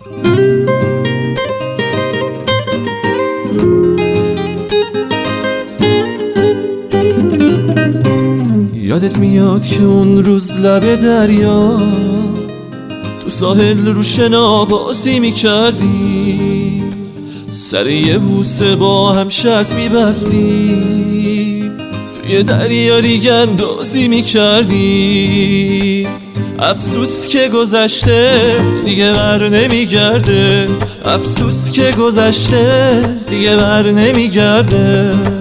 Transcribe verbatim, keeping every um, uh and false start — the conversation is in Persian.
یادت میاد که اون روز لب دریا تو ساحل رو شنا بازی میکردی، سر یه بوسه با هم شرط میبستی، توی دریا ریگ اندازی میکردی. افسوس که گذشته دیگه بر نمیگرده، افسوس که گذشته دیگه بر نمیگرده.